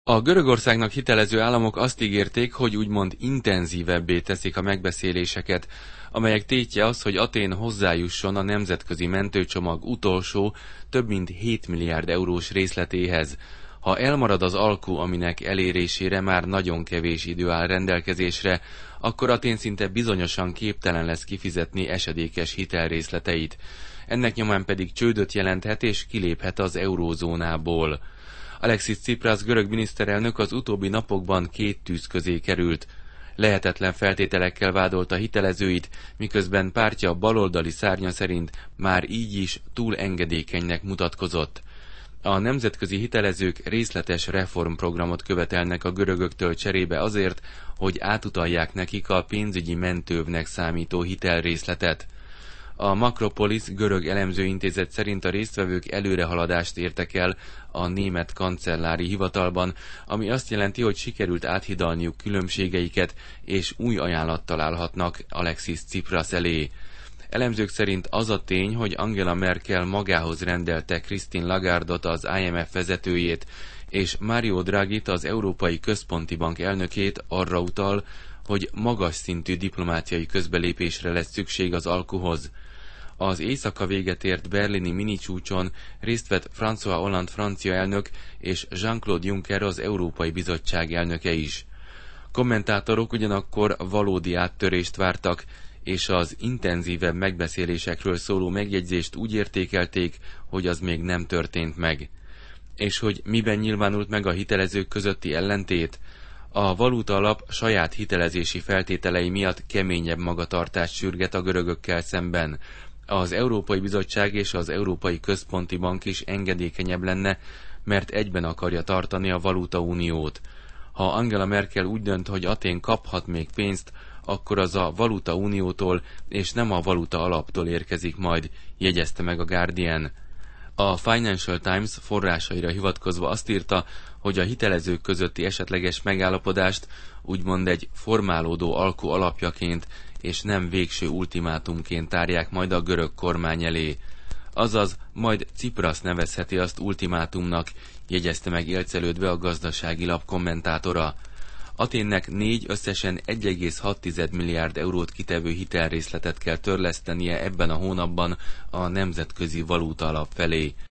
A Görögországnak hitelező államok azt ígérték, hogy úgymond intenzívebbé teszik a megbeszéléseket, amelyek tétje az, hogy Atén hozzájusson a nemzetközi mentőcsomag utolsó, több mint 7 milliárd eurós részletéhez. Ha elmarad az alku, aminek elérésére már nagyon kevés idő áll rendelkezésre, akkor Atén szinte bizonyosan képtelen lesz kifizetni esedékes hitelrészleteit. Ennek nyomán pedig csődöt jelenthet és kiléphet az eurózónából. Alexis Tsipras görög miniszterelnök az utóbbi napokban két tűz közé került. Lehetetlen feltételekkel vádolta hitelezőit, miközben pártja baloldali szárnya szerint már így is túl engedékenynek mutatkozott. A nemzetközi hitelezők részletes reformprogramot követelnek a görögöktől cserébe azért, hogy átutalják nekik a pénzügyi mentővnek számító hitelrészletet. A Makropolis görög elemzőintézet szerint a résztvevők előrehaladást értek el a német kancellári hivatalban, ami azt jelenti, hogy sikerült áthidalniuk különbségeiket, és új ajánlattal állhatnak Alexis Tsipras elé. Elemzők szerint az a tény, hogy Angela Merkel magához rendelte Christine Lagardot, az IMF vezetőjét, és Mario Draghit, az Európai Központi Bank elnökét arra utal, hogy magas szintű diplomáciai közbelépésre lesz szükség az alkuhoz. Az éjszaka véget ért berlini minicsúcson részt vett François Hollande francia elnök és Jean-Claude Juncker, az Európai Bizottság elnöke is. Kommentátorok ugyanakkor valódi áttörést vártak, és az intenzívebb megbeszélésekről szóló megjegyzést úgy értékelték, hogy az még nem történt meg. És hogy miben nyilvánult meg a hitelezők közötti ellentét? A valuta alap saját hitelezési feltételei miatt keményebb magatartást sürget a görögökkel szemben. Az Európai Bizottság és az Európai Központi Bank is engedékenyebb lenne, mert egyben akarja tartani a valutauniót. Ha Angela Merkel úgy dönt, hogy Atén kaphat még pénzt, akkor az a valutauniótól és nem a valuta alaptól érkezik majd, jegyezte meg a Guardian. A Financial Times forrásaira hivatkozva azt írta, hogy a hitelezők közötti esetleges megállapodást úgymond egy formálódó alku alapjaként és nem végső ultimátumként tárják majd a görög kormány elé. Azaz, majd Tsipras nevezheti azt ultimátumnak, jegyezte meg élcelődve a Gazdasági Lap kommentátora. Aténnek összesen 1,6 milliárd eurót kitevő hitelrészletet kell törlesztenie ebben a hónapban a Nemzetközi Valuta Alap felé.